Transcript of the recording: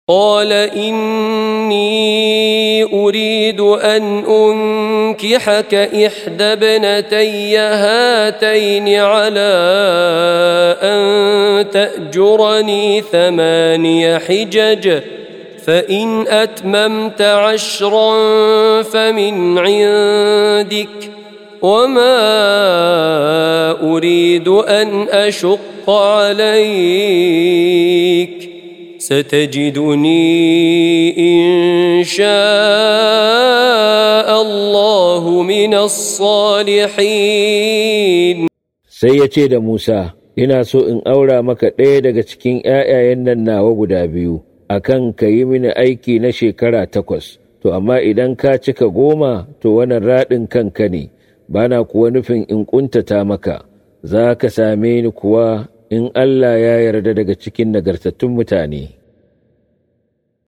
قال إني أريد أن أنكحك إحدى ابنتي هاتين على أن تأجرني 8 حجج فإن أتممت 10 فمن عندك وما أريد أن أشق عليك ستجدني إن شاء الله من الصالحين. Sai ya ce da Musa, ina so in aura maka ɗaya daga cikin ‘ya'yayen nan nawa guda biyu, akan ka yi mini aiki na shekara 8, to amma idan ka cika 10, to wannan raɗin kanka ne, bana kuwa nufin in ƙuntata maka, za ka same ni kuwa in Allah ya yarda daga cikin nagartattun mutane.